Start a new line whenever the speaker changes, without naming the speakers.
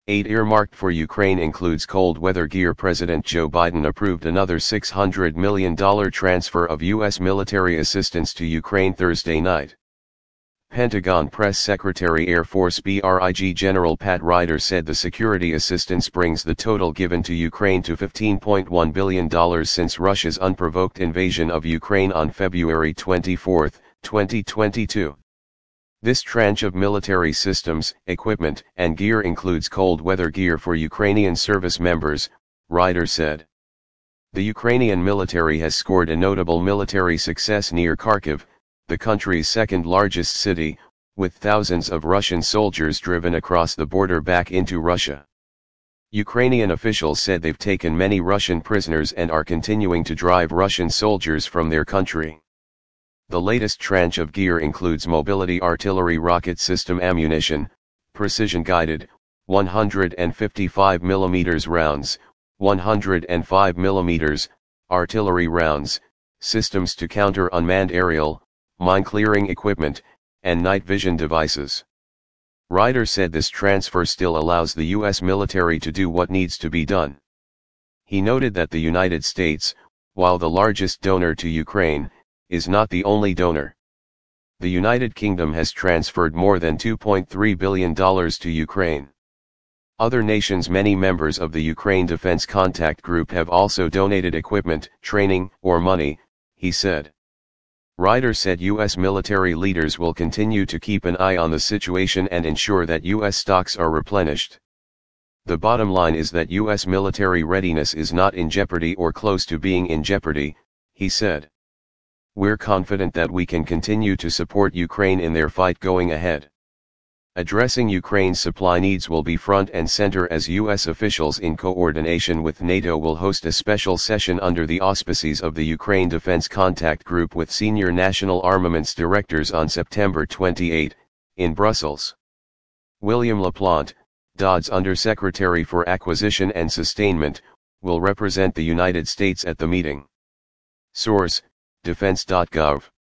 Aid earmarked for Ukraine includes cold weather gear. President Joe Biden approved another $600 million transfer of U.S. military assistance to Ukraine Thursday night. Pentagon Press Secretary Air Force BRIG General Pat Ryder said the security assistance brings the total given to Ukraine to $15.1 billion since Russia's unprovoked invasion of Ukraine on February 24, 2022. This tranche of military systems, equipment, and gear includes cold weather gear for Ukrainian service members, Ryder said. The Ukrainian military has scored a notable military success near Kharkiv, the country's second-largest city, with thousands of Russian soldiers driven across the border back into Russia. Ukrainian officials said they've taken many Russian prisoners and are continuing to drive Russian soldiers from their country. The latest tranche of gear includes mobility artillery rocket system ammunition, precision-guided, 155 mm rounds, 105 mm, artillery rounds, systems to counter unmanned aerial, mine-clearing equipment, and night vision devices. Ryder said this transfer still allows the U.S. military to do what needs to be done. He noted that the United States, while the largest donor to Ukraine, is not the only donor. The United Kingdom has transferred more than $2.3 billion to Ukraine. Other nations, many members of the Ukraine Defense Contact Group, have also donated equipment, training, or money, he said. Ryder said U.S. military leaders will continue to keep an eye on the situation and ensure that U.S. stocks are replenished. The bottom line is that U.S. military readiness is not in jeopardy or close to being in jeopardy, he said. We're confident that we can continue to support Ukraine in their fight going ahead. Addressing Ukraine's supply needs will be front and center as U.S. officials in coordination with NATO will host a special session under the auspices of the Ukraine Defense Contact Group with senior national armaments directors on September 28, in Brussels. William LaPlante, DOD's Undersecretary for Acquisition and Sustainment, will represent the United States at the meeting. Source: Defense.gov